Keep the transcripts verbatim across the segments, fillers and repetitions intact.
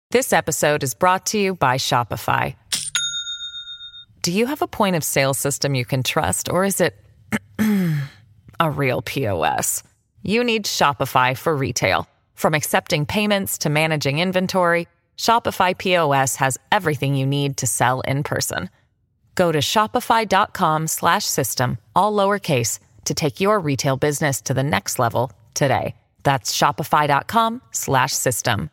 This episode is brought to you by Shopify. Do you have a point of sale system you can trust, or is it a real P O S? You need Shopify for retail. From accepting payments to managing inventory, Shopify P O S has everything you need to sell in person. Go to shopify.com slash system, all lowercase, to take your retail business to the next level today. That's shopify.com slash system.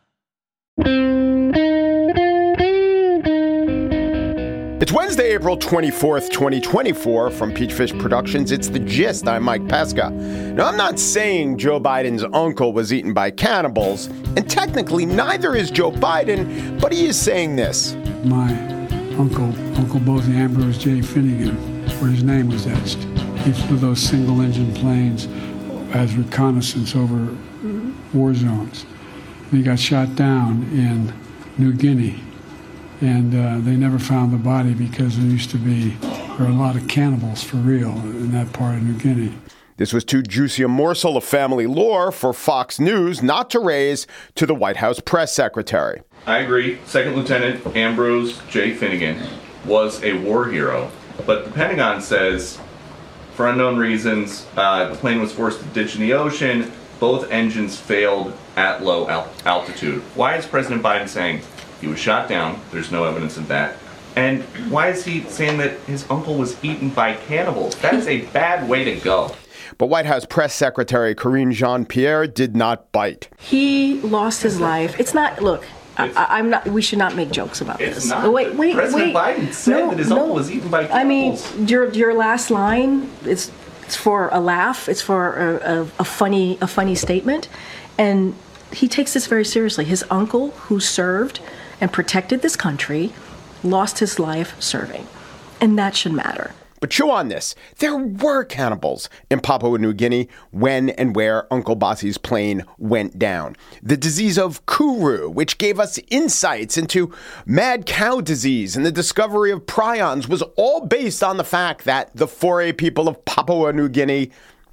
It's Wednesday, April twenty-fourth, twenty twenty-four. From Peachfish Productions, it's The Gist. I'm Mike Pesca. Now, I'm not saying Joe Biden's uncle was eaten by cannibals, and technically neither is Joe Biden, but he is saying this. My uncle, Uncle Bosie Ambrose J. Finnegan, where his name was etched, he flew those single-engine planes as reconnaissance over war zones. And he got shot down in New Guinea. And uh, they never found the body because there used to be, there were a lot of cannibals for real in that part of New Guinea. This was too juicy a morsel of family lore for Fox News not to raise to the White House press secretary. I agree. Second Lieutenant Ambrose J. Finnegan was a war hero, but the Pentagon says, for unknown reasons, uh, the plane was forced to ditch in the ocean. Both engines failed at low al- altitude. Why is President Biden saying he was shot down? There's no evidence of that. And why is he saying that his uncle was eaten by cannibals? That is a bad way to go. But White House Press Secretary Karine Jean-Pierre did not bite. He lost his life. It's not, look, I, I'm not, we should not make jokes about it's this. Not. Wait, wait, President wait. Biden said no, that his no. uncle was eaten by cannibals. I mean, your your last line, it's, it's for a laugh. It's for a, a, a funny a funny statement. And he takes this very seriously. His uncle, who served and protected this country, lost his life serving. And that should matter. But chew on this. There were cannibals in Papua New Guinea when and where Uncle Bosie's plane went down. The disease of Kuru, which gave us insights into mad cow disease and the discovery of prions, was all based on the fact that the four A people of Papua New Guinea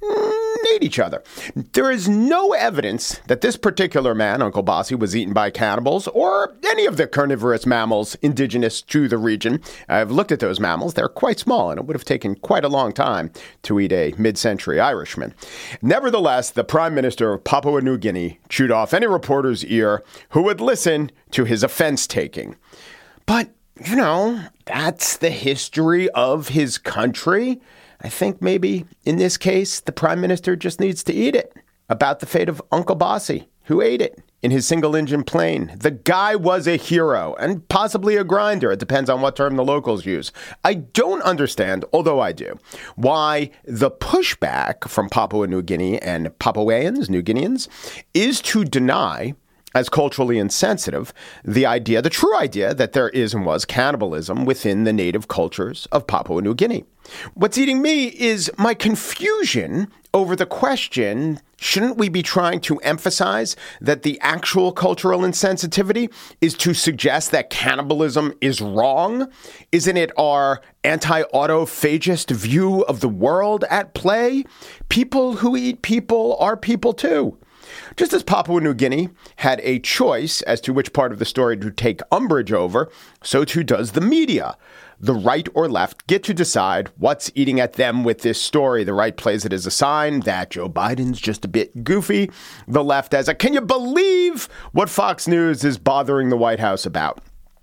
ate each other. There is no evidence that this particular man, Uncle Bosie, was eaten by cannibals or any of the carnivorous mammals indigenous to the region. I've looked at those mammals. They're quite small, and it would have taken quite a long time to eat a mid-century Irishman. Nevertheless, the Prime Minister of Papua New Guinea chewed off any reporter's ear who would listen to his offense-taking. But, you know, that's the history of his country. I think maybe in this case, the prime minister just needs to eat it. About the fate of Uncle Bosie, who ate it in his single-engine plane. The guy was a hero and possibly a grinder. It depends on what term the locals use. I don't understand, although I do, why the pushback from Papua New Guinea and Papuans, New Guineans, is to deny, as culturally insensitive, the idea, the true idea, that there is and was cannibalism within the native cultures of Papua New Guinea. What's eating me is my confusion over the question, shouldn't we be trying to emphasize that the actual cultural insensitivity is to suggest that cannibalism is wrong? Isn't it our anti-autophagist view of the world at play? People who eat people are people too. Just as Papua New Guinea had a choice as to which part of the story to take umbrage over, so too does the media. The right or left get to decide what's eating at them with this story. The right plays it as a sign that Joe Biden's just a bit goofy. The left as a, can you believe what Fox News is bothering the White House about?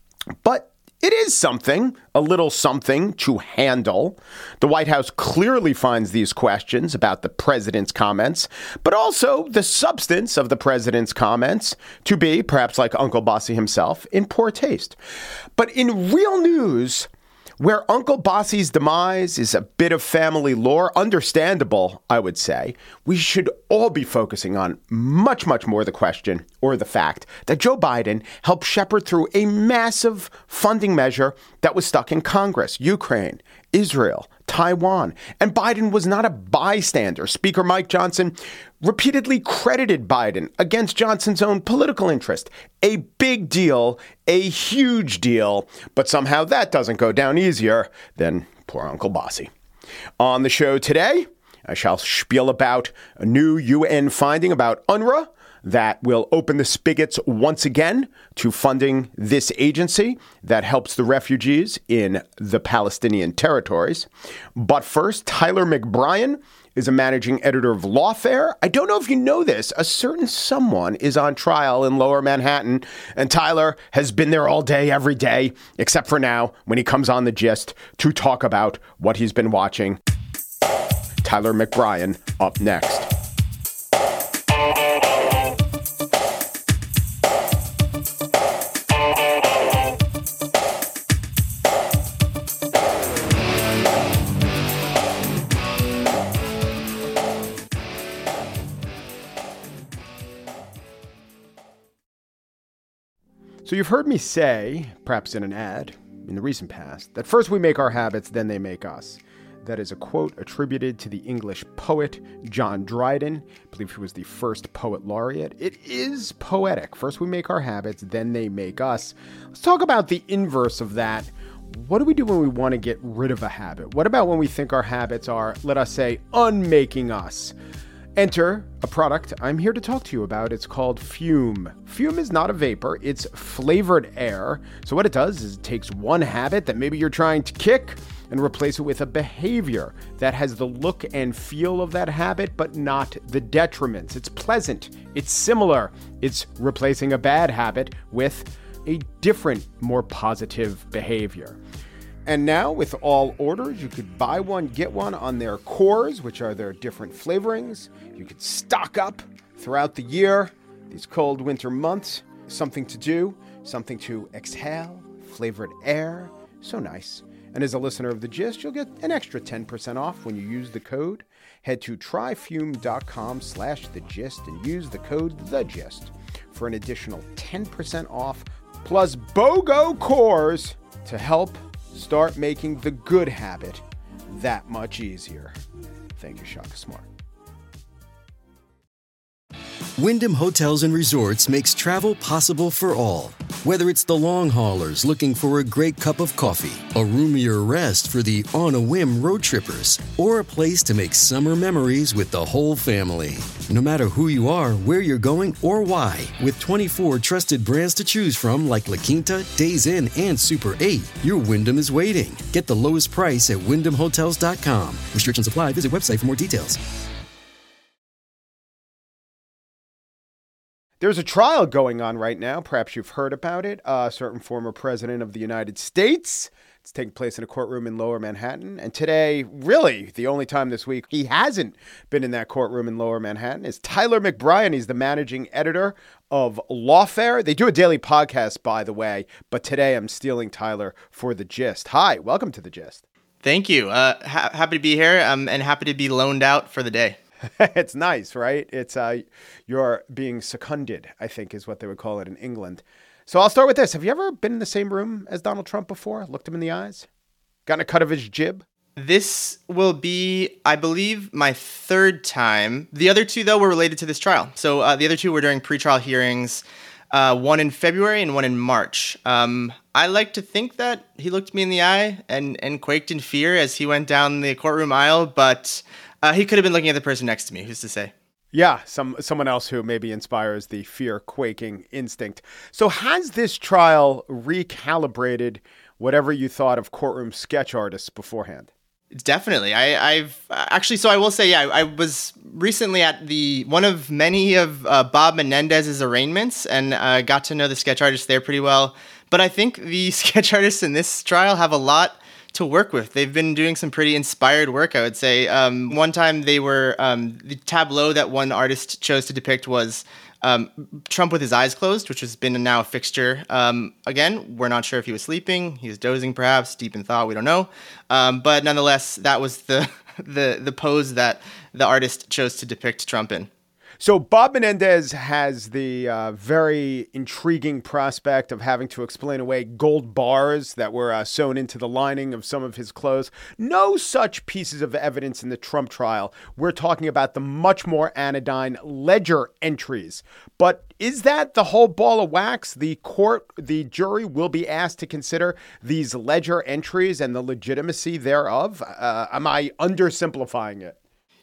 But it is something, a little something to handle. The White House clearly finds these questions about the president's comments, but also the substance of the president's comments to be, perhaps like Uncle Bosie himself, in poor taste. But in real news, where Uncle Bosie's demise is a bit of family lore, understandable, I would say, we should all be focusing on much, much more the question or the fact that Joe Biden helped shepherd through a massive funding measure that was stuck in Congress. Ukraine, Israel, Taiwan. And Biden was not a bystander. Speaker Mike Johnson repeatedly credited Biden against Johnson's own political interest. A big deal, a huge deal, but somehow that doesn't go down easier than poor Uncle Bosie. On the show today, I shall spiel about a new U N finding about U N R W A, that will open the spigots once again to funding this agency that helps the refugees in the Palestinian territories. But first, Tyler McBrien is a managing editor of Lawfare. I don't know if you know this. A certain someone is on trial in Lower Manhattan, and Tyler has been there all day, every day, except for now when he comes on The Gist to talk about what he's been watching. Tyler McBrien up next. So you've heard me say, perhaps in an ad in the recent past, that first we make our habits, then they make us. That is a quote attributed to the English poet John Dryden. I believe he was the first poet laureate. It is poetic. First we make our habits, then they make us. Let's talk about the inverse of that. What do we do when we want to get rid of a habit? What about when we think our habits are, let us say, unmaking us? Enter a product I'm here to talk to you about. It's called Fume. Fume is not a vapor. It's flavored air. So what it does is it takes one habit that maybe you're trying to kick and replace it with a behavior that has the look and feel of that habit, but not the detriments. It's pleasant. It's similar. It's replacing a bad habit with a different, more positive behavior. And now, with all orders, you could buy one, get one on their cores, which are their different flavorings. You could stock up throughout the year, these cold winter months. Something to do, something to exhale, flavored air. So nice. And as a listener of The Gist, you'll get an extra ten percent off when you use the code. Head to tryfume.com slash The Gist and use the code The Gist for an additional ten percent off plus BOGO cores to help start making the good habit that much easier. Thank you, Shaka Smart. Wyndham Hotels and Resorts makes travel possible for all. Whether it's the long haulers looking for a great cup of coffee, a roomier rest for the on-a-whim road trippers, or a place to make summer memories with the whole family. No matter who you are, where you're going, or why, with twenty-four trusted brands to choose from like La Quinta, Days Inn, and Super eight, your Wyndham is waiting. Get the lowest price at wyndham hotels dot com. Restrictions apply. Visit website for more details. There's a trial going on right now. Perhaps you've heard about it. A certain former president of the United States. It's taking place in a courtroom in Lower Manhattan. And today, really, the only time this week he hasn't been in that courtroom in Lower Manhattan is Tyler McBrien. He's the managing editor of Lawfare. They do a daily podcast, by the way. But today I'm stealing Tyler for The Gist. Hi, welcome to The Gist. Thank you. Uh, ha- happy to be here um, and happy to be loaned out for the day. It's nice, right? It's uh, you're being seconded, I think is what they would call it in England. So I'll start with this. Have you ever been in the same room as Donald Trump before? Looked him in the eyes? Gotten a cut of his jib? This will be, I believe, my third time. The other two, though, were related to this trial. So uh, the other two were during pretrial hearings, uh, one in February and one in March. Um, I like to think that he looked me in the eye and, and quaked in fear as he went down the courtroom aisle, but Uh, he could have been looking at the person next to me. Who's to say? Yeah, some someone else who maybe inspires the fear-quaking instinct. So has this trial recalibrated whatever you thought of courtroom sketch artists beforehand? Definitely. I, I've actually, so I will say, yeah, I, I was recently at the one of many of uh, Bob Menendez's arraignments and uh, got to know the sketch artists there pretty well. But I think the sketch artists in this trial have a lot to work with. They've been doing some pretty inspired work, I would say. Um, one time they were, um, the tableau that one artist chose to depict was um, Trump with his eyes closed, which has been now a fixture. Um, again, we're not sure if he was sleeping, he was dozing perhaps, deep in thought, we don't know. Um, but nonetheless, that was the, the, the pose that the artist chose to depict Trump in. So Bob Menendez has the uh, very intriguing prospect of having to explain away gold bars that were uh, sewn into the lining of some of his clothes. No such pieces of evidence in the Trump trial. We're talking about the much more anodyne ledger entries. But is that the whole ball of wax? The court, the jury will be asked to consider these ledger entries and the legitimacy thereof? Uh, am I undersimplifying it?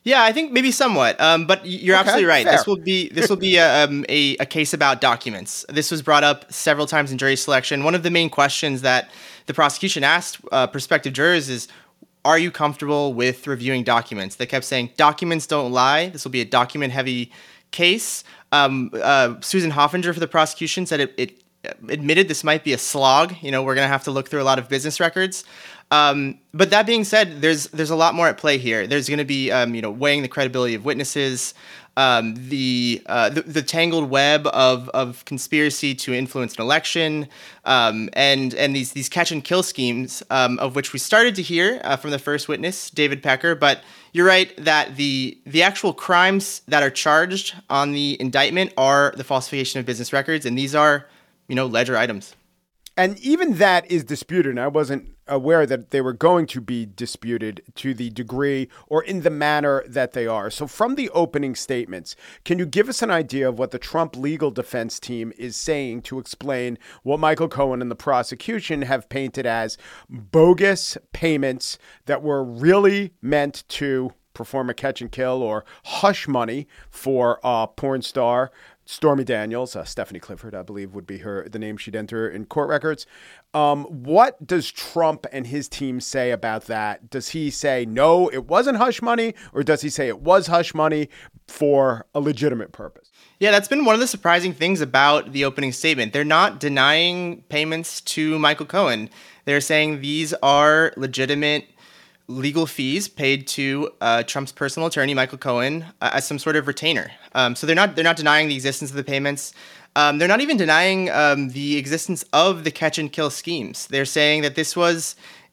Yeah, I think maybe somewhat, um, but you're Okay, absolutely right. fair. This will be this will be a, um, a a case about documents. This was brought up several times in jury selection. One of the main questions that the prosecution asked uh, prospective jurors is, "Are you comfortable with reviewing documents?" They kept saying, "Documents don't lie. This will be a document-heavy case." Um, uh, Susan Hoffinger for the prosecution said it, it admitted this might be a slog. You know, we're going to have to look through a lot of business records. Um, but that being said, there's there's a lot more at play here. There's going to be um, you know weighing the credibility of witnesses, um, the, uh, the the tangled web of of conspiracy to influence an election, um, and and these these catch and kill schemes, um, of which we started to hear uh, from the first witness, David Pecker. But you're right that the the actual crimes that are charged on the indictment are the falsification of business records, and these are you know ledger items. And even that is disputed. And I wasn't aware that they were going to be disputed to the degree or in the manner that they are. So from the opening statements, can you give us an idea of what the Trump legal defense team is saying to explain what Michael Cohen and the prosecution have painted as bogus payments that were really meant to perform a catch and kill or hush money for a porn star, Stormy Daniels, uh, Stephanie Clifford, I believe would be her the name she'd enter in court records. Um, what does Trump and his team say about that? Does he say, no, it wasn't hush money, or does he say it was hush money for a legitimate purpose? Yeah, that's been one of the surprising things about the opening statement. They're not denying payments to Michael Cohen. They're saying these are legitimate legal fees paid to uh, Trump's personal attorney, Michael Cohen, uh, as some sort of retainer. Um, so they're not they're not denying the existence of the payments. Um, they're not even denying um, the existence of the catch and kill schemes. They're saying that this was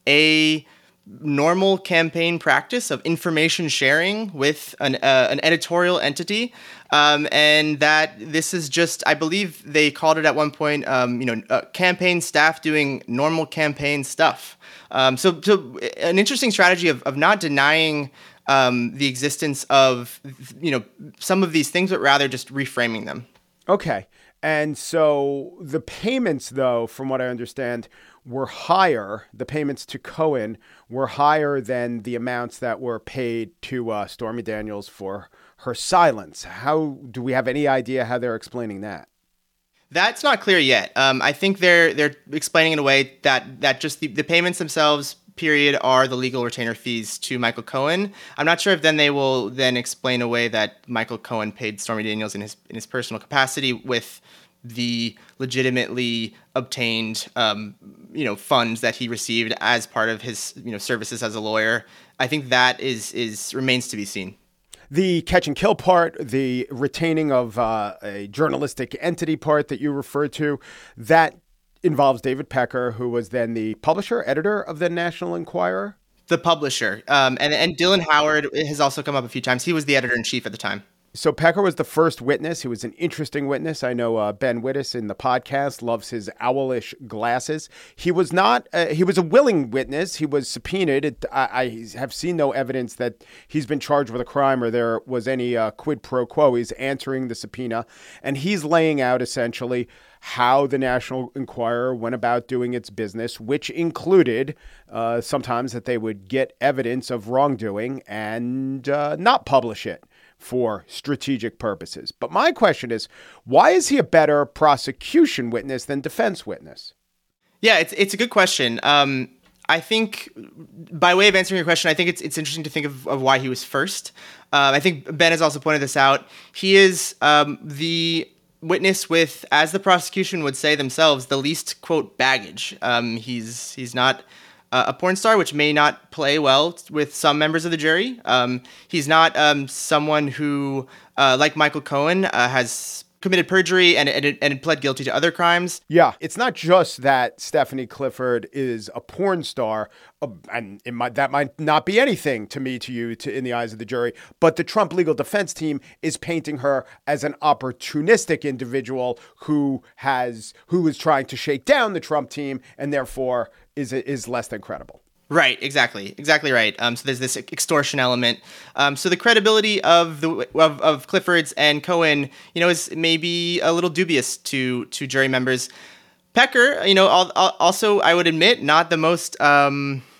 a normal campaign practice of information sharing with an uh, an editorial entity, um, and that this is just, I believe they called it at one point, um, you know, uh, campaign staff doing normal campaign stuff. Um, so, so an interesting strategy of, of not denying um, the existence of, you know, some of these things, but rather just reframing them. Okay. And so the payments, though, from what I understand, were higher. The payments to Cohen were higher than the amounts that were paid to uh, Stormy Daniels for her silence. How do we have any idea how they're explaining that? That's not clear yet. Um, I think they're they're explaining in a way that that just the, the payments themselves, period, are the legal retainer fees to Michael Cohen. I'm not sure if then they will then explain a way that Michael Cohen paid Stormy Daniels in his in his personal capacity with the legitimately obtained um, you know funds that he received as part of his you know services as a lawyer. I think that is is remains to be seen. The catch and kill part, the retaining of uh, a journalistic entity part that you referred to, that involves David Pecker, who was then the publisher, editor of the National Enquirer. The publisher. Um, and, and Dylan Howard has also come up a few times. He was the editor-in-chief at the time. So Pecker was the first witness. He was an interesting witness. I know uh, Ben Wittes in the podcast loves his owlish glasses. He was not, uh, he was a willing witness. He was subpoenaed. It, I, I have seen no evidence that he's been charged with a crime or there was any uh, quid pro quo. He's answering the subpoena, and he's laying out essentially how the National Enquirer went about doing its business, which included uh, sometimes that they would get evidence of wrongdoing and uh, not publish it for strategic purposes. But my question is, why is he a better prosecution witness than defense witness? Yeah, it's it's a good question. Um, I think, by way of answering your question, I think it's it's interesting to think of, of why he was first. Uh, I think Ben has also pointed this out. He is um, the witness with, as the prosecution would say themselves, the least, quote, baggage. Um, he's he's not uh, a porn star, which may not play well with some members of the jury. Um, he's not um, someone who, uh, like Michael Cohen, uh, has committed perjury and, and and pled guilty to other crimes. Yeah, it's not just that Stephanie Clifford is a porn star, uh, and it might, that might not be anything to me, to you, to in the eyes of the jury, but the Trump legal defense team is painting her as an opportunistic individual who has who is trying to shake down the Trump team and therefore is is less than credible. Right, exactly, exactly right. Um, so there's this extortion element. Um, so the credibility of the of, of Clifford's and Cohen, you know, is maybe a little dubious to to jury members. Pecker, you know, al- al- also I would admit, not the most um,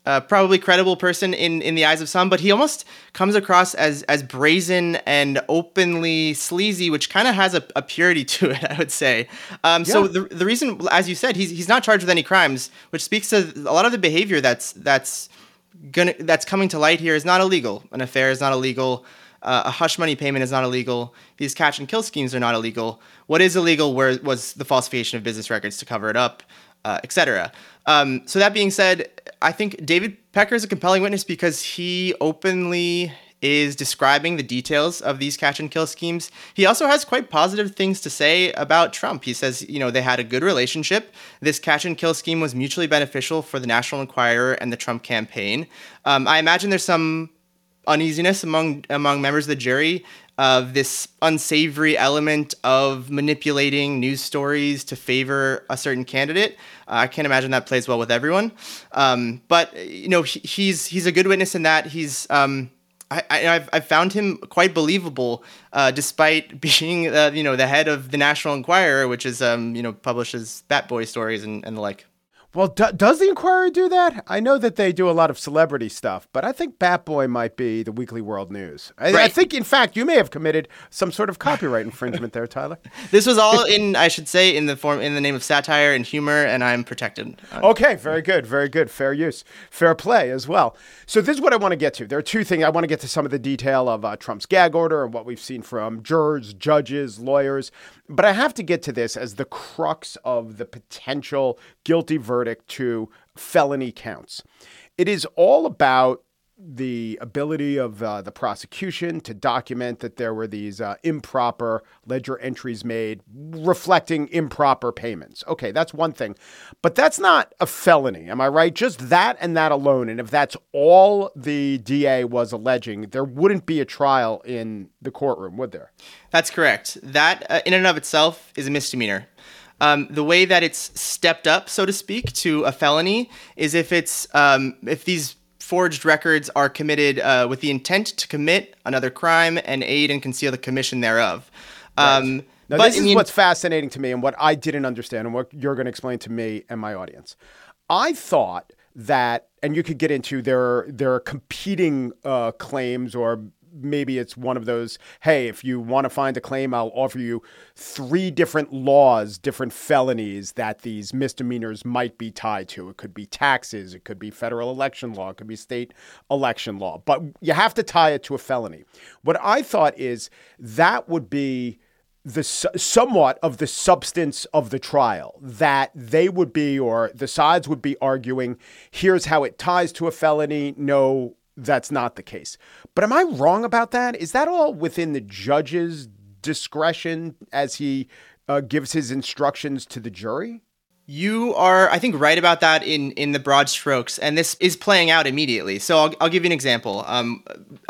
uh, probably credible person in, in the eyes of some, but he almost comes across as as brazen and openly sleazy, which kind of has a, a purity to it, I would say. Um, yeah. So the the reason, as you said, he's he's not charged with any crimes, which speaks to a lot of the behavior that's that's gonna that's coming to light here is not illegal. An affair is not illegal. Uh, a hush money payment is not illegal. These catch and kill schemes are not illegal. What is illegal were, was the falsification of business records to cover it up, uh, et cetera. Um, so that being said, I think David Pecker is a compelling witness because he openly is describing the details of these catch and kill schemes. He also has quite positive things to say about Trump. He says, you know, they had a good relationship. This catch and kill scheme was mutually beneficial for the National Enquirer and the Trump campaign. Um, I imagine there's some uneasiness among among members of the jury of this unsavory element of manipulating news stories to favor a certain candidate. Uh, I can't imagine that plays well with everyone. Um, but you know, he, he's he's a good witness in that he's. Um, I, I, I've, I've found him quite believable, uh, despite being uh, you know the head of the National Enquirer, which is um, you know publishes Bat Boy stories and, and the like. Well, do, does the Inquirer do that? I know that they do a lot of celebrity stuff, but I think Bat Boy might be the Weekly World News. I, right. I think, in fact, you may have committed some sort of copyright infringement there, Tyler. This was all in, I should say, in the form, in the name of satire and humor, and I'm protected. Okay, very good, very good. Fair use, fair play as well. So this is what I want to get to. There are two things. I want to get to some of the detail of uh, Trump's gag order and what we've seen from jurors, judges, lawyers. But I have to get to this as the crux of the potential guilty verdict to felony counts. It is all about the ability of uh, the prosecution to document that there were these uh, improper ledger entries made reflecting improper payments. Okay, that's one thing. But that's not a felony, am I right? Just that and that alone. And if that's all the D A was alleging, there wouldn't be a trial in the courtroom, would there? That's correct. That uh, in and of itself is a misdemeanor. Um, the way that it's stepped up, so to speak, to a felony is if it's um, if these forged records are committed uh, with the intent to commit another crime and aid and conceal the commission thereof. Um, right. Now, but, this is I mean, what's fascinating to me and what I didn't understand and what you're going to explain to me and my audience. I thought that, and you could get into there, there are competing uh, claims, or maybe it's one of those, hey, if you want to find a claim, I'll offer you three different laws, different felonies that these misdemeanors might be tied to. It could be taxes. It could be federal election law. It could be state election law. But you have to tie it to a felony. What I thought is that would be the somewhat of the substance of the trial, that they would be, or the sides would be arguing, here's how it ties to a felony. No, that's not the case. But am I wrong about that? Is that all within the judge's discretion as he uh, gives his instructions to the jury? You are, I think, right about that in, in the broad strokes, and this is playing out immediately. So I'll, I'll give you an example. Um,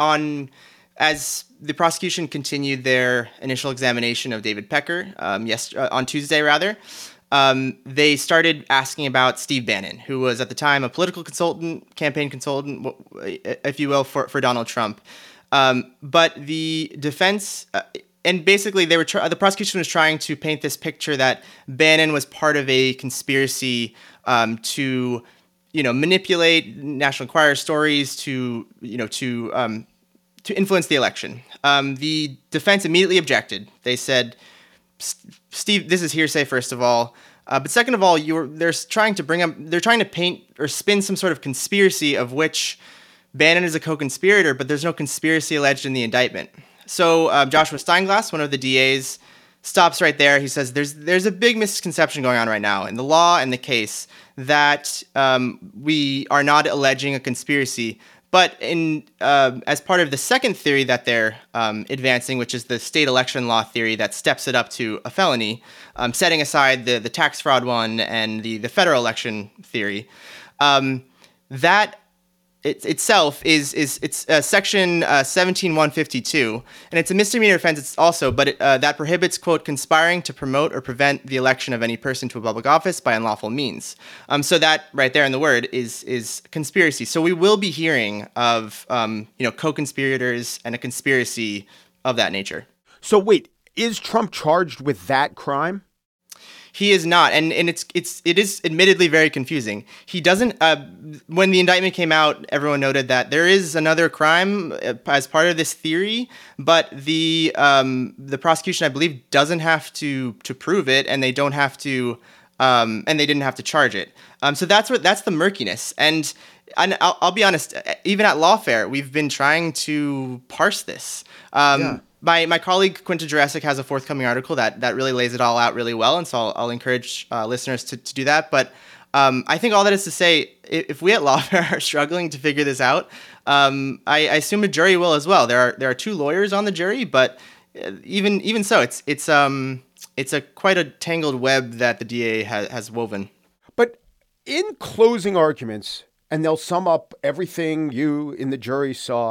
on as the prosecution continued their initial examination of David Pecker, um, yes, uh, on Tuesday rather, Um, they started asking about Steve Bannon, who was at the time a political consultant, campaign consultant, if you will, for, for Donald Trump. Um, but the defense, uh, and basically they were tr- the prosecution was trying to paint this picture that Bannon was part of a conspiracy um, to, you know, manipulate National Enquirer stories to, you know, to um, to influence the election. Um, the defense immediately objected. They said, Steve, this is hearsay, first of all. Uh, but second of all, you're they're trying to bring up, they're trying to paint or spin some sort of conspiracy of which Bannon is a co-conspirator, but there's no conspiracy alleged in the indictment. So uh, Joshua Steinglass, one of the D As, stops right there. He says there's there's a big misconception going on right now in the law and the case that um, we are not alleging a conspiracy. But in uh, as part of the second theory that they're um, advancing, which is the state election law theory that steps it up to a felony, um, setting aside the, the tax fraud one and the, the federal election theory, um, that it, itself is is it's uh, section uh, seventeen one fifty-two, and it's a misdemeanor offense. It's also, but it, uh, that prohibits, quote, conspiring to promote or prevent the election of any person to a public office by unlawful means. Um, so that right there in the word is is conspiracy. So we will be hearing of um, you know co-conspirators and a conspiracy of that nature. So wait, is Trump charged with that crime? He is not, and and it's it's it is admittedly very confusing. He doesn't. Uh, when the indictment came out, everyone noted that there is another crime as part of this theory, but the um, the prosecution, I believe, doesn't have to to prove it, and they don't have to, um, and they didn't have to charge it. Um, so that's what that's the murkiness. And and I'll, I'll be honest, even at Lawfare, we've been trying to parse this. Um, yeah. My my colleague Quinta Jurecic has a forthcoming article that that really lays it all out really well, and so I'll, I'll encourage uh, listeners to, to do that. But um, I think all that is to say, if we at Lawfare are struggling to figure this out, um, I, I assume a jury will as well. There are there are two lawyers on the jury, but even even so, it's it's um it's a quite a tangled web that the D A has, has woven. But in closing arguments, and they'll sum up everything you in the jury saw.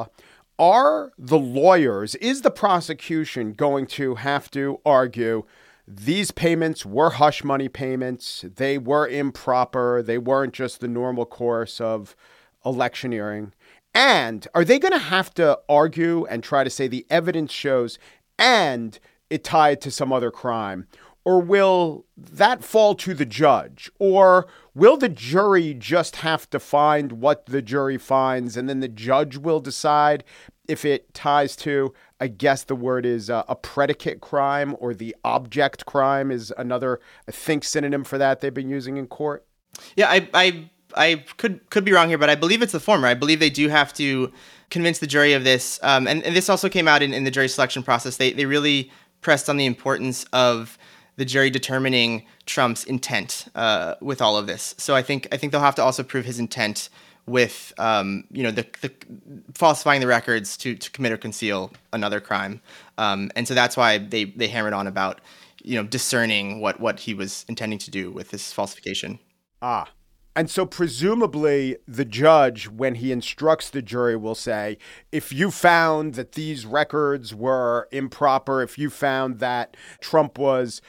Are the lawyers, is the prosecution going to have to argue these payments were hush money payments, they were improper, they weren't just the normal course of electioneering? And are they going to have to argue and try to say the evidence shows and it tied to some other crime? Or will that fall to the judge? Or will the jury just have to find what the jury finds and then the judge will decide if it ties to, I guess the word is uh, a predicate crime, or the object crime is another, I think, synonym for that they've been using in court? Yeah, I I, I could could be wrong here, but I believe it's the former. I believe they do have to convince the jury of this. Um, and, and this also came out in, in the jury selection process. They They really pressed on the importance of the jury determining Trump's intent uh, with all of this. So I think I think they'll have to also prove his intent with um, you know the, the falsifying the records to to commit or conceal another crime. Um, and so that's why they they hammered on about you know discerning what what he was intending to do with this falsification. Ah. And so presumably the judge, when he instructs the jury, will say, if you found that these records were improper, if you found that Trump was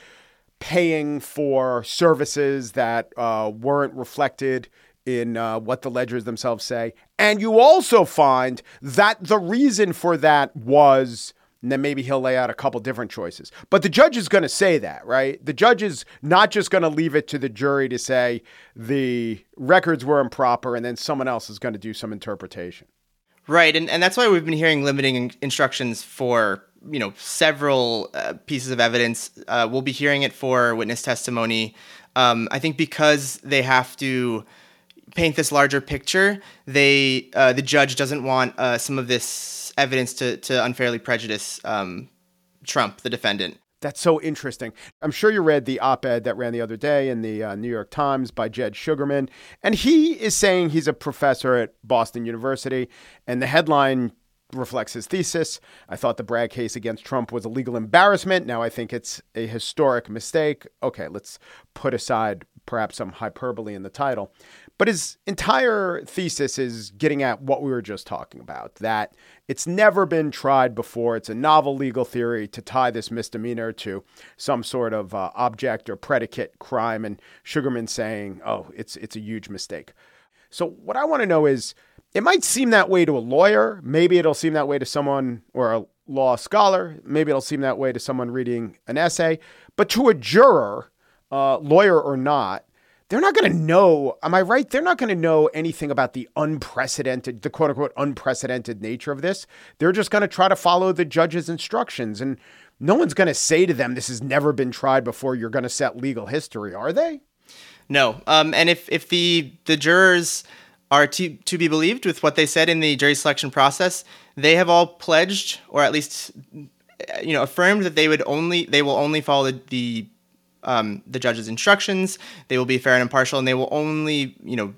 paying for services that uh, weren't reflected in uh, what the ledgers themselves say, and you also find that the reason for that was, and then maybe he'll lay out a couple different choices. But the judge is going to say that, right? The judge is not just going to leave it to the jury to say the records were improper and then someone else is going to do some interpretation. Right. And, and that's why we've been hearing limiting instructions for, you know, several uh, pieces of evidence. Uh, we'll be hearing it for witness testimony. Um, I think because they have to paint this larger picture, they uh, the judge doesn't want uh, some of this evidence to to unfairly prejudice um, Trump, the defendant. That's so interesting. I'm sure you read the op-ed that ran the other day in the uh, New York Times by Jed Sugarman. And he is saying he's a professor at Boston University. And the headline reflects his thesis. I thought the Bragg case against Trump was a legal embarrassment. Now I think it's a historic mistake. Okay, let's put aside perhaps some hyperbole in the title. But his entire thesis is getting at what we were just talking about, that it's never been tried before. It's a novel legal theory to tie this misdemeanor to some sort of uh, object or predicate crime. And Sugarman saying, oh, it's it's a huge mistake. So what I want to know is, it might seem that way to a lawyer. Maybe it'll seem that way to someone or a law scholar. Maybe it'll seem that way to someone reading an essay. But to a juror, uh, lawyer or not, they're not going to know, am I right? They're not going to know anything about the unprecedented, the quote unquote unprecedented nature of this. They're just going to try to follow the judge's instructions. And no one's going to say to them, this has never been tried before. You're going to set legal history, are they? No. Um, and if, if the, the jurors are to, to be believed with what they said in the jury selection process, they have all pledged, or at least, you know, affirmed that they would only, they will only follow the, the Um, the judge's instructions. They will be fair and impartial, and they will only, you know,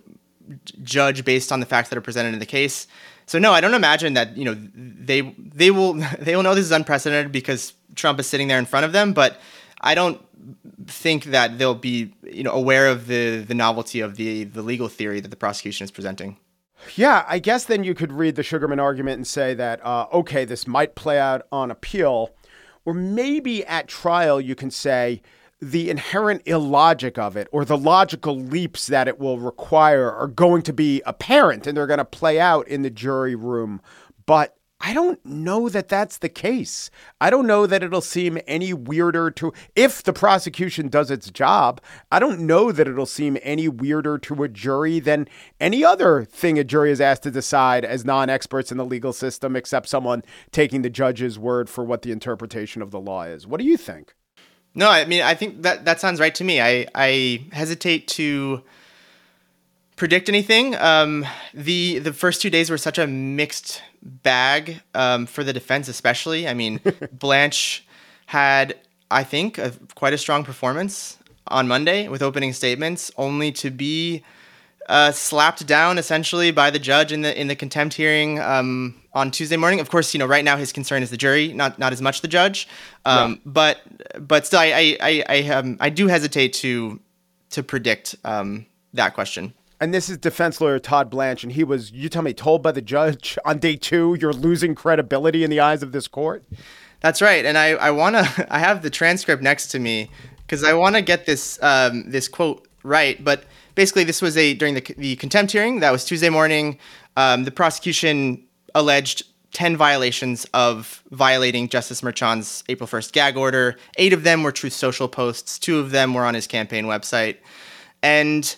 judge based on the facts that are presented in the case. So no, I don't imagine that, you know, they they will they will know this is unprecedented because Trump is sitting there in front of them. But I don't think that they'll be, you know, aware of the the novelty of the the legal theory that the prosecution is presenting. Yeah, I guess then you could read the Sugarman argument and say that, uh, okay, this might play out on appeal, or maybe at trial you can say, the inherent illogic of it or the logical leaps that it will require are going to be apparent and they're going to play out in the jury room. But I don't know that that's the case. I don't know that it'll seem any weirder to, if the prosecution does its job, I don't know that it'll seem any weirder to a jury than any other thing a jury is asked to decide as non-experts in the legal system, except someone taking the judge's word for what the interpretation of the law is. What do you think? No, I mean, I think that that sounds right to me. I, I hesitate to predict anything. Um, the the first two days were such a mixed bag um, for the defense, especially. I mean, Blanche had, I think, a, quite a strong performance on Monday with opening statements, only to be uh, slapped down essentially by the judge in the in the contempt hearing um, on Tuesday morning. Of course, you know, right now his concern is the jury, not not as much the judge. Um, yeah. But but still, I I I, um, I do hesitate to to predict um, that question. And this is defense lawyer Todd Blanche, and he was, you tell me, told by the judge on day two, you're losing credibility in the eyes of this court? That's right. And I, I want to, I have the transcript next to me because I want to get this um, this quote right. But basically, this was a during the, the contempt hearing. That was Tuesday morning. Um, the prosecution alleged ten violations of violating Justice Merchan's April first gag order. Eight of them were Truth Social posts. Two of them were on his campaign website. And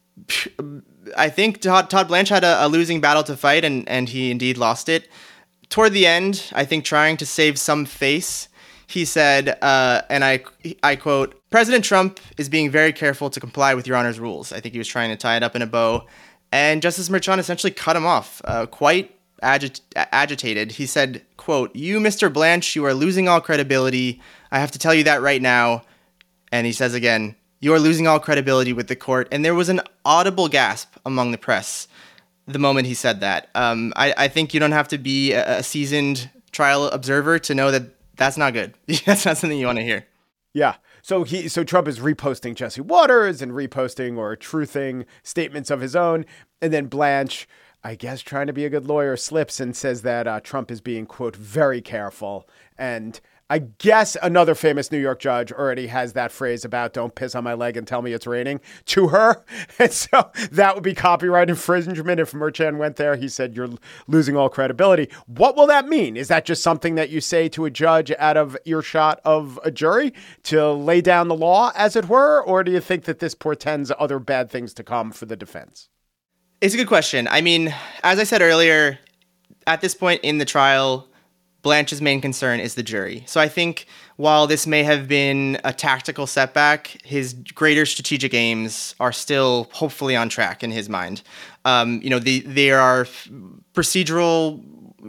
I think Todd, Todd Blanche had a, a losing battle to fight, and, and he indeed lost it. Toward the end, I think trying to save some face, he said, uh, and I, I quote, "President Trump is being very careful to comply with Your Honor's rules." I think he was trying to tie it up in a bow. And Justice Merchan essentially cut him off, uh, quite agit- agitated. He said, quote, "You, Mister Blanche, you are losing all credibility. I have to tell you that right now." And he says again, "You are losing all credibility with the court." And there was an audible gasp among the press the moment he said that. Um, I, I think you don't have to be a, a seasoned trial observer to know that that's not good. That's not something you want to hear. Yeah. So he, so Trump is reposting Jesse Waters and reposting or truthing statements of his own. And then Blanche, I guess trying to be a good lawyer, slips and says that uh, Trump is being, quote, very careful. And I guess another famous New York judge already has that phrase about "don't piss on my leg and tell me it's raining" to her. And so that would be copyright infringement if Merchan went there. He said, "You're losing all credibility." What will that mean? Is that just something that you say to a judge out of earshot of a jury to lay down the law, as it were? Or do you think that this portends other bad things to come for the defense? It's a good question. I mean, as I said earlier, at this point in the trial, Blanche's main concern is the jury. So I think while this may have been a tactical setback, his greater strategic aims are still hopefully on track in his mind. Um, you know, the, there are procedural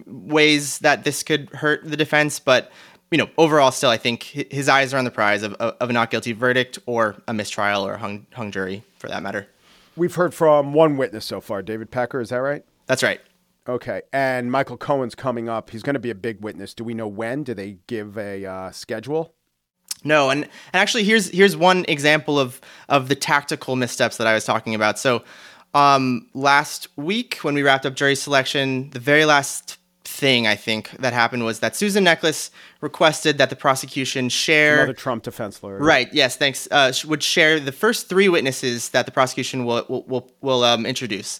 ways that this could hurt the defense, but you know, overall, still, I think his eyes are on the prize of, of a not guilty verdict or a mistrial or a hung, hung jury, for that matter. We've heard from one witness so far, David Pecker. Is that right? That's right. Okay. And Michael Cohen's coming up. He's going to be a big witness. Do we know when? Do they give a uh, schedule? No. And, and actually, here's here's one example of, of the tactical missteps that I was talking about. So um, last week, when we wrapped up jury selection, the very last thing I think that happened was that Susan Neckles requested that the prosecution share... Another Trump defense lawyer. Right. Yes. Thanks. Uh, would share the first three witnesses that the prosecution will will will, will um, introduce.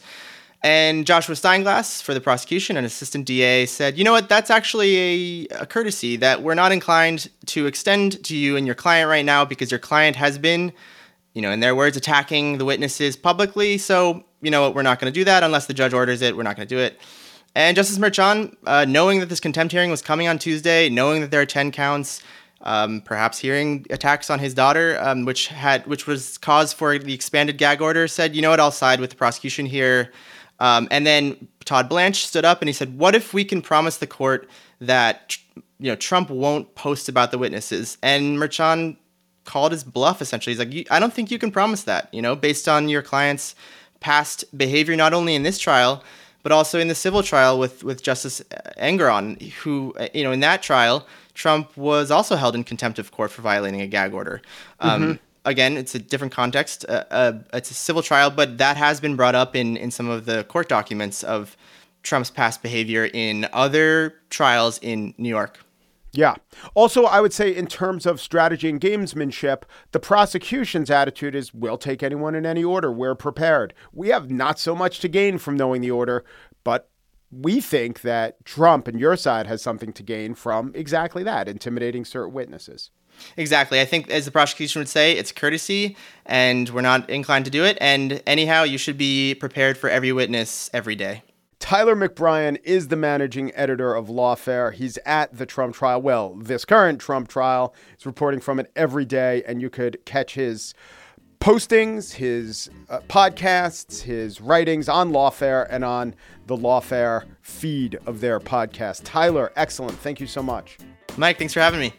And Joshua Steinglass, for the prosecution, an assistant D A, said, "You know what? That's actually a, a courtesy that we're not inclined to extend to you and your client right now because your client has been, you know, in their words, attacking the witnesses publicly. So, you know what? We're not going to do that unless the judge orders it. We're not going to do it." And Justice Merchan, uh, knowing that this contempt hearing was coming on Tuesday, knowing that there are ten counts, um, perhaps hearing attacks on his daughter, um, which had which was cause for the expanded gag order, said, "You know what? I'll side with the prosecution here." Um, and then Todd Blanche stood up and he said, "What if we can promise the court that, you know, Trump won't post about the witnesses?" And Merchan called his bluff, essentially. He's like, "I don't think you can promise that, you know, based on your client's past behavior, not only in this trial, but also in the civil trial with, with Justice Engoron, who, you know, in that trial, Trump was also held in contempt of court for violating a gag order." Um, mm-hmm. Again, it's a different context. Uh, uh, it's a civil trial, but that has been brought up in, in some of the court documents of Trump's past behavior in other trials in New York. Yeah. Also, I would say in terms of strategy and gamesmanship, the prosecution's attitude is, we'll take anyone in any order. We're prepared. We have not so much to gain from knowing the order, but we think that Trump and your side has something to gain from exactly that, intimidating certain witnesses. Exactly. I think, as the prosecution would say, it's courtesy, and we're not inclined to do it. And anyhow, you should be prepared for every witness every day. Tyler McBrien is the managing editor of Lawfare. He's at the Trump trial. Well, this current Trump trial. He's reporting from it every day, and you could catch his postings, his uh, podcasts, his writings on Lawfare and on the Lawfare feed of their podcast. Tyler, excellent. Thank you so much. Mike, thanks for having me.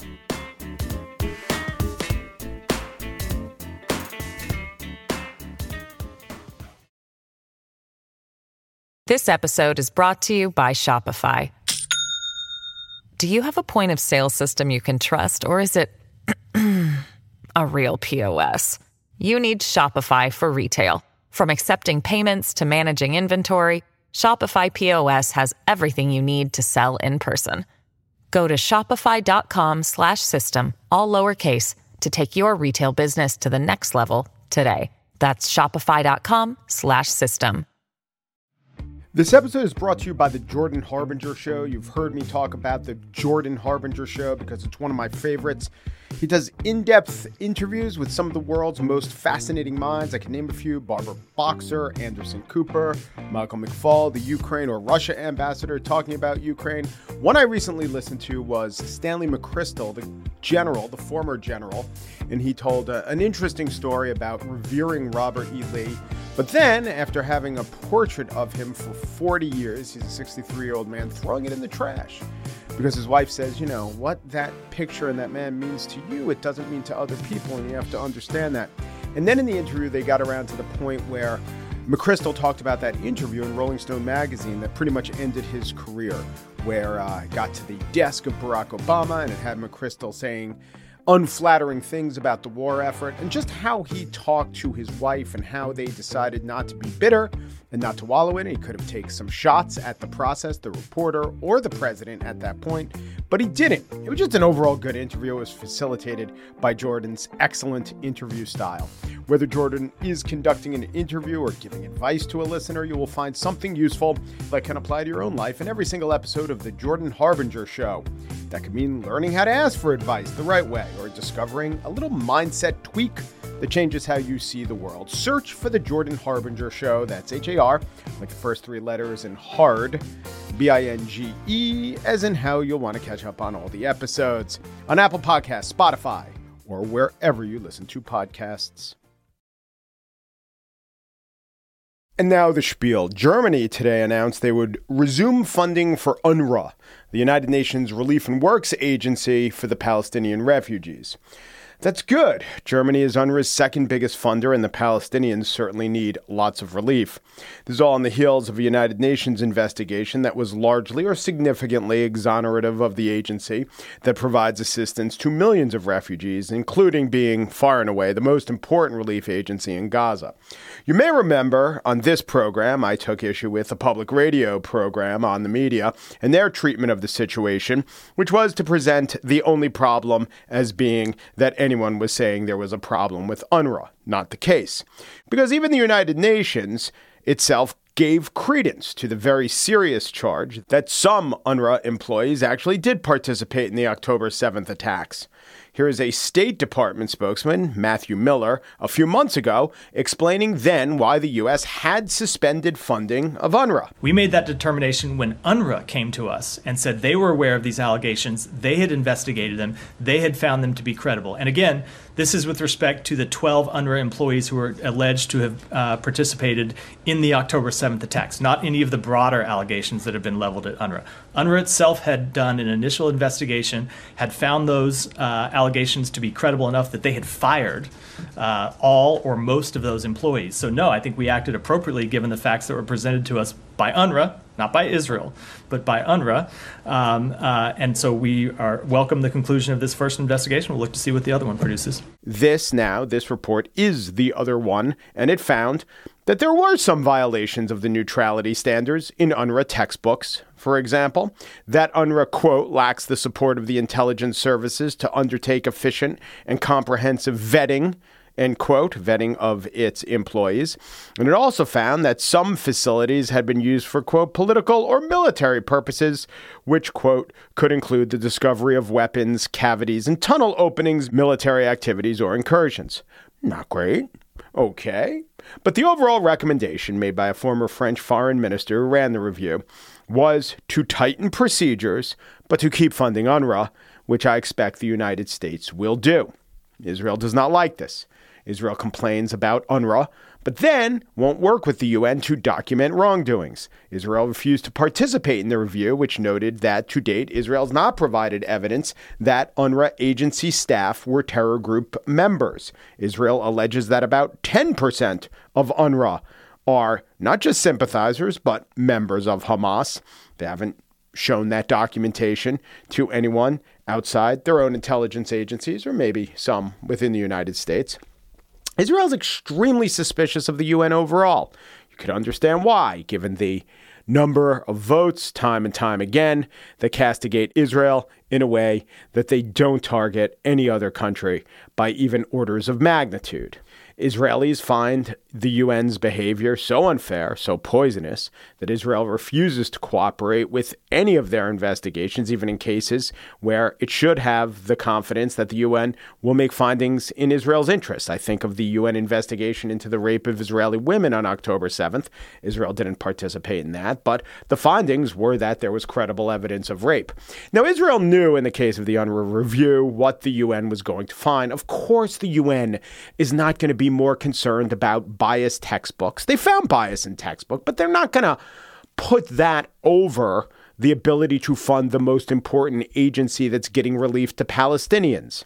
This episode is brought to you by Shopify. Do you have a point of sale system you can trust, or is it a real P O S? You need Shopify for retail. From accepting payments to managing inventory, Shopify P O S has everything you need to sell in person. Go to shopify.com slash system, all lowercase, to take your retail business to the next level today. That's shopify.com slash system. This episode is brought to you by the Jordan Harbinger Show. You've heard me talk about the Jordan Harbinger Show because it's one of my favorites. He does in-depth interviews with some of the world's most fascinating minds. I can name a few: Barbara Boxer, Anderson Cooper, Michael McFaul, the Ukraine or Russia ambassador talking about Ukraine. One I recently listened to was Stanley McChrystal, the general, the former general, and he told uh, an interesting story about revering Robert E. Lee. But then, after having a portrait of him for forty years, he's a sixty-three-year-old man, throwing it in the trash. Because his wife says, you know, what that picture and that man means to you, it doesn't mean to other people, and you have to understand that. And then in the interview, they got around to the point where McChrystal talked about that interview in Rolling Stone magazine that pretty much ended his career, where uh, it got to the desk of Barack Obama, and it had McChrystal saying unflattering things about the war effort, and just how he talked to his wife and how they decided not to be bitter and not to wallow in it. He could have taken some shots at the process, the reporter, or the president at that point, but he didn't. It was just an overall good interview. It was facilitated by Jordan's excellent interview style. Whether Jordan is conducting an interview or giving advice to a listener, you will find something useful that can apply to your own life in every single episode of the Jordan Harbinger Show. That could mean learning how to ask for advice the right way, or discovering a little mindset tweak that changes how you see the world. Search for the Jordan Harbinger Show. That's H A R, like the first three letters, and hard, B I N G E, as in how you'll want to catch up on all the episodes on Apple Podcasts, Spotify, or wherever you listen to podcasts. And now the spiel. Germany today announced they would resume funding for UNRWA, the United Nations Relief and Works Agency for the Palestinian refugees. That's good. Germany is UNRWA's second biggest funder, and the Palestinians certainly need lots of relief. This is all on the heels of a United Nations investigation that was largely or significantly exonerative of the agency that provides assistance to millions of refugees, including being far and away the most important relief agency in Gaza. You may remember on this program, I took issue with a public radio program on the media and their treatment of the situation, which was to present the only problem as being that any Anyone was saying there was a problem with UNRWA. Not the case. Because even the United Nations itself gave credence to the very serious charge that some UNRWA employees actually did participate in the October seventh attacks. Here is a State Department spokesman, Matthew Miller, a few months ago, explaining then why the U S had suspended funding of UNRWA. We made that determination when UNRWA came to us and said they were aware of these allegations, they had investigated them, they had found them to be credible. And again, this is with respect to the twelve UNRWA employees who are alleged to have uh, participated in the October seventh attacks, not any of the broader allegations that have been leveled at UNRWA. UNRWA itself had done an initial investigation, had found those uh, allegations to be credible enough that they had fired uh, all or most of those employees. So no, I think we acted appropriately given the facts that were presented to us by UNRWA, not by Israel, but by UNRWA. Um, uh, and so we are welcome the conclusion of this first investigation. We'll look to see what the other one produces. This now, this report is the other one, and it found that there were some violations of the neutrality standards in UNRWA textbooks. For example, that UNRWA, quote, lacks the support of the intelligence services to undertake efficient and comprehensive vetting end quote, vetting of its employees. And it also found that some facilities had been used for, quote, political or military purposes, which, quote, could include the discovery of weapons, cavities, and tunnel openings, military activities, or incursions. Not great. Okay. But the overall recommendation made by a former French foreign minister who ran the review was to tighten procedures, but to keep funding UNRWA, which I expect the United States will do. Israel does not like this. Israel complains about UNRWA, but then won't work with the U N to document wrongdoings. Israel refused to participate in the review, which noted that to date, Israel has not provided evidence that UNRWA agency staff were terror group members. Israel alleges that about ten percent of UNRWA are not just sympathizers, but members of Hamas. They haven't shown that documentation to anyone outside their own intelligence agencies, or maybe some within the United States. Israel is extremely suspicious of the U N overall. You could understand why, given the number of votes time and time again that castigate Israel in a way that they don't target any other country by even orders of magnitude. Israelis find the U N's behavior so unfair, so poisonous, that Israel refuses to cooperate with any of their investigations, even in cases where it should have the confidence that the U N will make findings in Israel's interest. I think of the U N investigation into the rape of Israeli women on October seventh. Israel didn't participate in that, but the findings were that there was credible evidence of rape. Now, Israel knew in the case of the UNRWA review what the U N was going to find. Of course, the U N is not going to be more concerned about biased textbooks. They found bias in textbook, but they're not going to put that over the ability to fund the most important agency that's getting relief to Palestinians.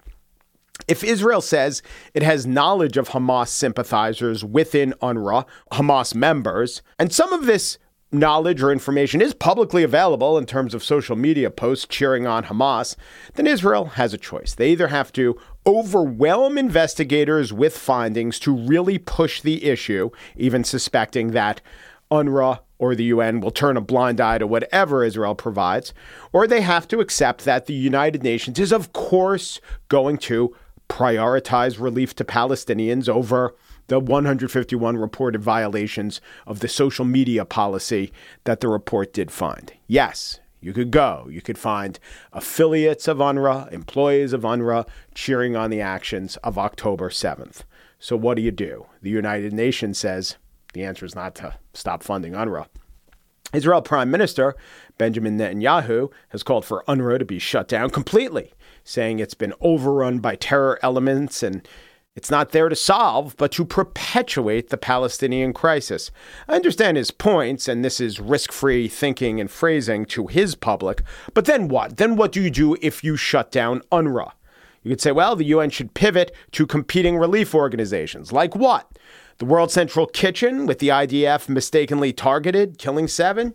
If Israel says it has knowledge of Hamas sympathizers within UNRWA, Hamas members, and some of this knowledge or information is publicly available in terms of social media posts cheering on Hamas, then Israel has a choice. They either have to overwhelm investigators with findings to really push the issue, even suspecting that UNRWA or the U N will turn a blind eye to whatever Israel provides, or they have to accept that the United Nations is, of course, going to prioritize relief to Palestinians over the one hundred fifty-one reported violations of the social media policy that the report did find. Yes, you could go. You could find affiliates of UNRWA, employees of UNRWA, cheering on the actions of October seventh. So what do you do? The United Nations says the answer is not to stop funding UNRWA. Israel Prime Minister Benjamin Netanyahu has called for UNRWA to be shut down completely, saying it's been overrun by terror elements and it's not there to solve, but to perpetuate the Palestinian crisis. I understand his points, and this is risk-free thinking and phrasing to his public. But then what? Then what do you do if you shut down UNRWA? You could say, well, the U N should pivot to competing relief organizations. Like what? The World Central Kitchen, with the I D F mistakenly targeted, killing seven?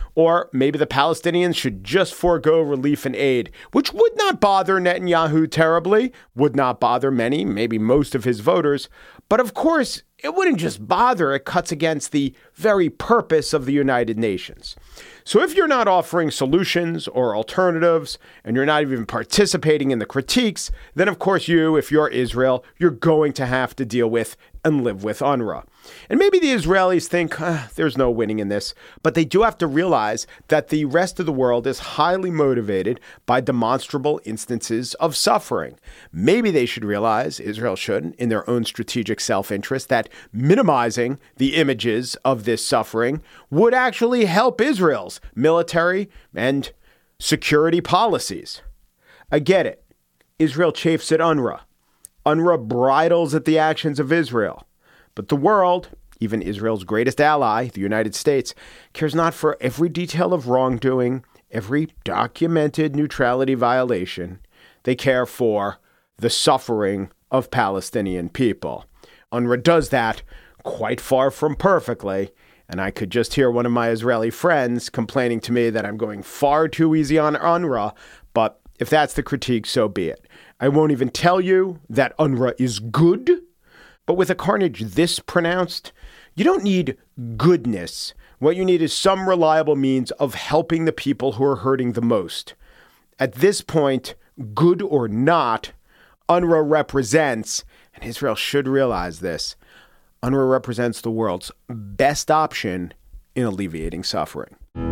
Or maybe the Palestinians should just forego relief and aid, which would not bother Netanyahu terribly, would not bother many, maybe most of his voters. But of course, it wouldn't just bother. It cuts against the very purpose of the United Nations. So if you're not offering solutions or alternatives, and you're not even participating in the critiques, then of course you, if you're Israel, you're going to have to deal with and live with UNRWA. And maybe the Israelis think ah, there's no winning in this, but they do have to realize that the rest of the world is highly motivated by demonstrable instances of suffering. Maybe they should realize, Israel should, in their own strategic self-interest, that minimizing the images of this suffering would actually help Israel's military and security policies. I get it. Israel chafes at UNRWA. UNRWA bridles at the actions of Israel. But the world, even Israel's greatest ally, the United States, cares not for every detail of wrongdoing, every documented neutrality violation. They care for the suffering of Palestinian people. UNRWA does that quite far from perfectly, and I could just hear one of my Israeli friends complaining to me that I'm going far too easy on UNRWA, but if that's the critique, so be it. I won't even tell you that UNRWA is good, but with a carnage this pronounced, you don't need goodness. What you need is some reliable means of helping the people who are hurting the most. At this point, good or not, UNRWA represents and Israel should realize this, UNRWA represents the world's best option in alleviating suffering.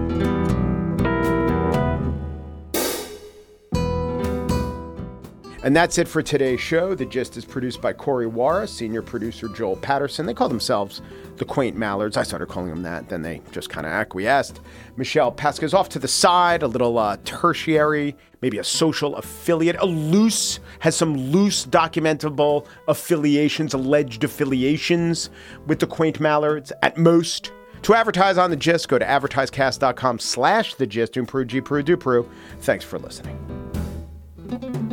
And that's it for today's show. The Gist is produced by Corey Wara, senior producer Joel Patterson. They call themselves the Quaint Mallards. I started calling them that. Then they just kind of acquiesced. Michelle Pesca's off to the side, a little uh, tertiary, maybe a social affiliate, a loose, has some loose documentable affiliations, alleged affiliations with the Quaint Mallards at most. To advertise on The Gist, go to advertisecast.com slash The Gist. Improve, G, Peru, do Peru. Thanks for listening.